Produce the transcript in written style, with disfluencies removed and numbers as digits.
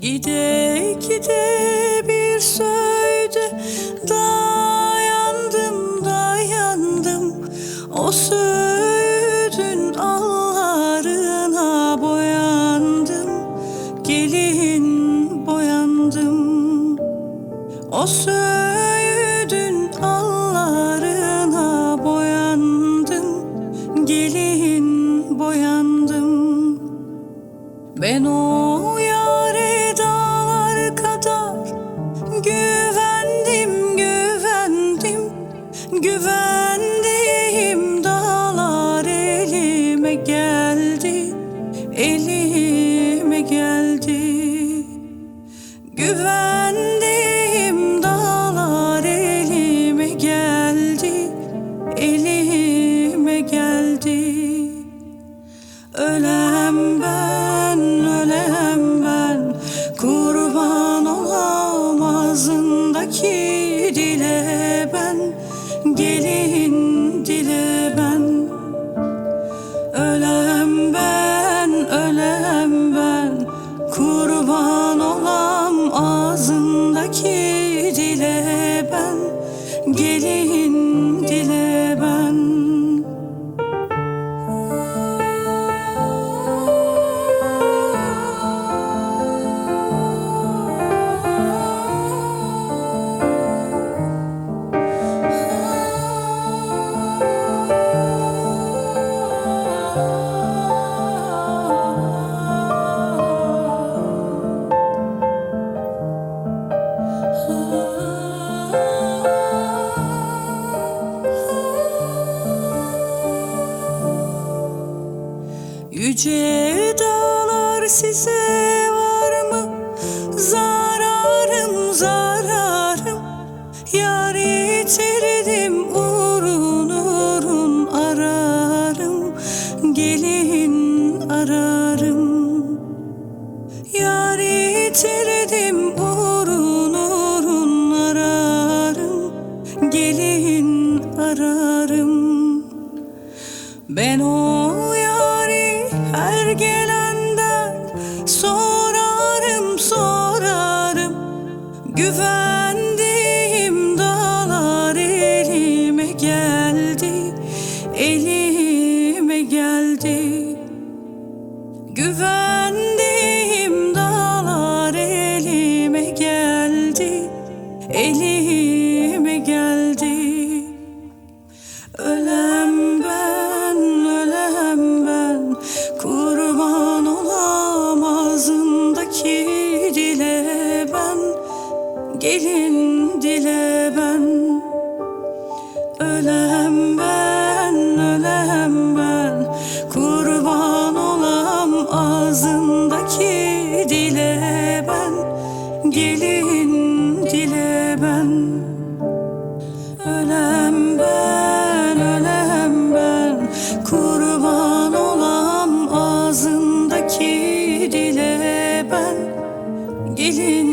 Gide gide bir söğüde dayandım. O söğüdün allarına boyandım. Gelin boyandım. O söğüdün allarına boyandım. Gelin boyandım. Ben o yâre dağlar kadar güvendim. Dağlar elime geldi, elime geldi. Güvendim, dağlar elime geldi, elime geldi. Ölem ben, kurban olam ağzındaki dile ben. Gelin dile ben. Ölem ben, kurban olam ağzındaki dile ben. Gelin dile ben. Yüce dağlar, size var mı zararım? Yar yitirdim, uğrun ararım. Gelin ararım. Yar yitirdim, uğrun ararım. Gelin ararım. Ben o yâri her gelenden sorarım. Güvendiğim dağlar elime geldi, elime geldi. Güvendiğim dağlar elime geldi, elime geldi. Ölem ben, kurban olam ağzındaki dile ben. Gelin dile ben. Ölem ben, kurban olam ağzındaki dile ben. Gelin dile ben. Ölem ben, kurban olam ağzındaki dile ben. Gelin